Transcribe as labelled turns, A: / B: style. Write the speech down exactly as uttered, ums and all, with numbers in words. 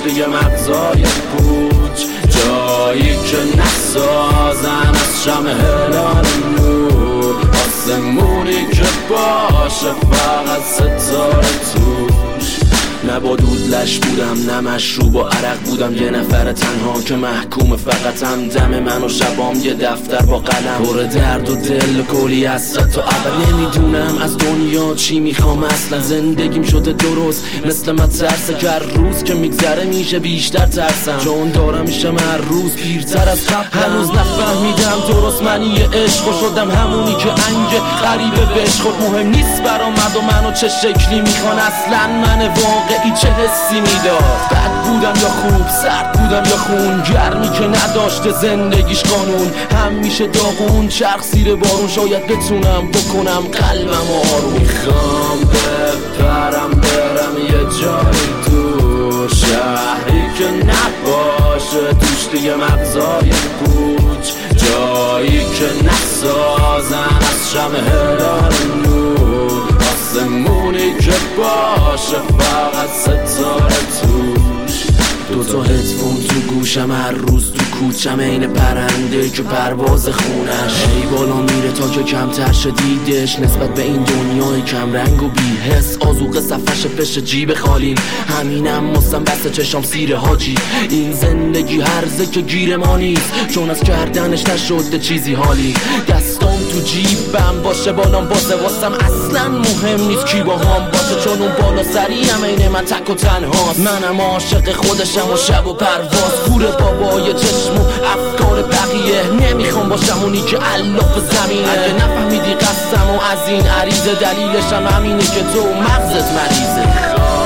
A: توش دیگه مغزای پوچ، جایی که نسازن از شمع هلال نور، آسمونی که باشه فقط ستاره توش. نه با دودلش بودم نه مشروب و عرق بودم، یه نفر تنها که محکوم فقطم. دم من و شبام یه دفتر با قلم، پر درد و دل و کلی حسرت. تا اول نمیدونم از دنیا چی میخوام اصلا، زندگیم شده درست مثل مترسه که هر روز که میگذره میشه بیشتر ترسم، چون دارم میشم هر روز پیرتر از قبل. هنوز نفهمیدم درست معنی یه عشق و شدم همونی که انگ غریبه بهش خود. مهم نیست برام مرد منو چه شکلی میخوان، اصلا من واقع ای چه حسی میداد. بد بودم یا خوب، سرد بودم یا خون، گرمی که نداشته زندگیش قانون. همیشه داغون چرخ زیر بارون، شاید بتونم بکنم قلبم آروم. میخوام بپرم برم یه جایی دور، شهری که نباشه توش دیگه مغزای پوچ، جایی که نسازن از شمع هلال نور، آسمونی که باشه فقط ستاره توش. دوتا هدفون تو گوشم هر روز تو کوچم، این پرنده که پرواز خونش ای بالا میره تا که کمتر شدیدش نسبت به این دنیای کم رنگ و بی حس. آذوقه صفحش پشت جیب خالیم، همینم مستم بسته چشام سیر حاجی. این زندگی هرزه که گیر ما نیست، چون از کردنش نشده چیزی حالی. دستام تو جیبم باشه بالام بازه، واسم اصلا مهم نیست کی با هم باشه، چون اون بالا سریم اینه من تک و تنهاست. منم عاشق خودشم و شب و پرواز، گور بابای چشم و افکار بقیه. نمیخوام باشم اونی که علاف زمینه، اگه نفهمیدی قصدم و از این عریضه دلیلشم همینه که تو مغزت مریضه.